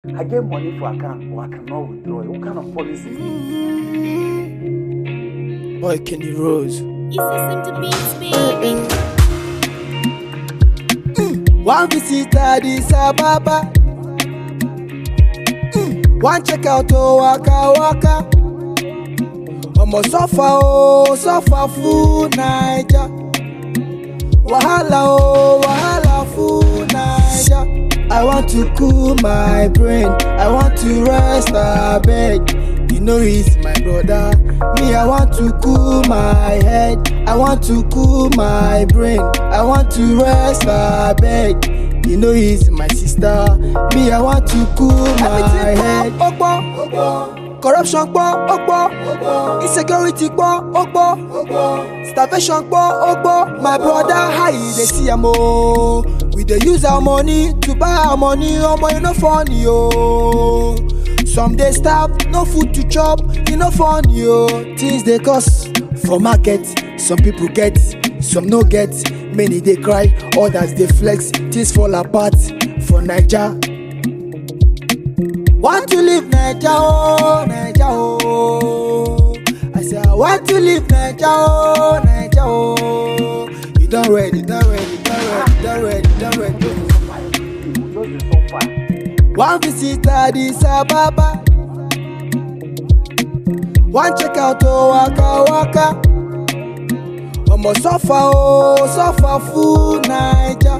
I get money for account, but I cannot withdraw. What kind of policy is this? Boy, Kenny Rose. You listen to beats, baby. One visit Addis Ababa. One check out Waka Waka. Omo suffer full Naija. Wahala full Naija. I want to cool my brain. I want to rest abeg. You know it's my brother. Me, I want to cool my head. I want to cool my brain. I want to rest abeg. You know it's my sister. Me, I want to cool my head. Corruption insecurity starvation my brother, how you dey see am o? We dey use our money to buy our money, omo e no funny o. Some dey starve, no food to chop, e no funny o. Things dey cost for market, some people get, some no get. Many dey cry, others dey flex, things fall apart for Naija. Want to live Naija oh, Naija oh. I say I want to live Naija oh, Naija oh. You done ready. One visit Addis Ababa. One check out Waka Waka. Omo suffer full Naija.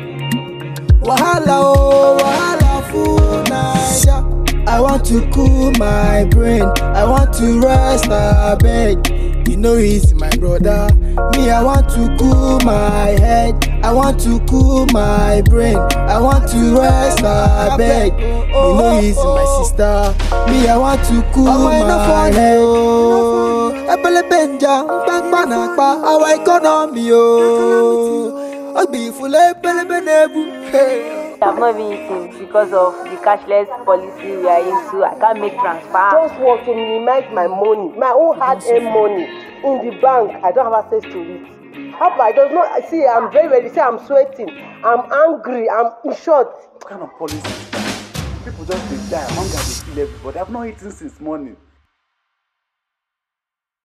Wahala full Naija. I want to cool my brain. I want to rest abeg. You know it's my brother. Me, I want to cool my head. I want to cool my brain. I want to rest abeg. You know it's my sister. Me, I want to cool my head. Ebele benja, nakpa, our economy oh. Obi fule ebele benebu. I've not been eating because of the cashless policy we are into. I can't make transfer. Just want to minimize my money, my own hard-earned money in the bank. I don't have access to it. Papa, I does not see. I'm very ready. See, I'm sweating. I'm angry. I'm in short. What kind of policy is that? People just dey die, hunger dey kill everybody. I've not eaten since morning.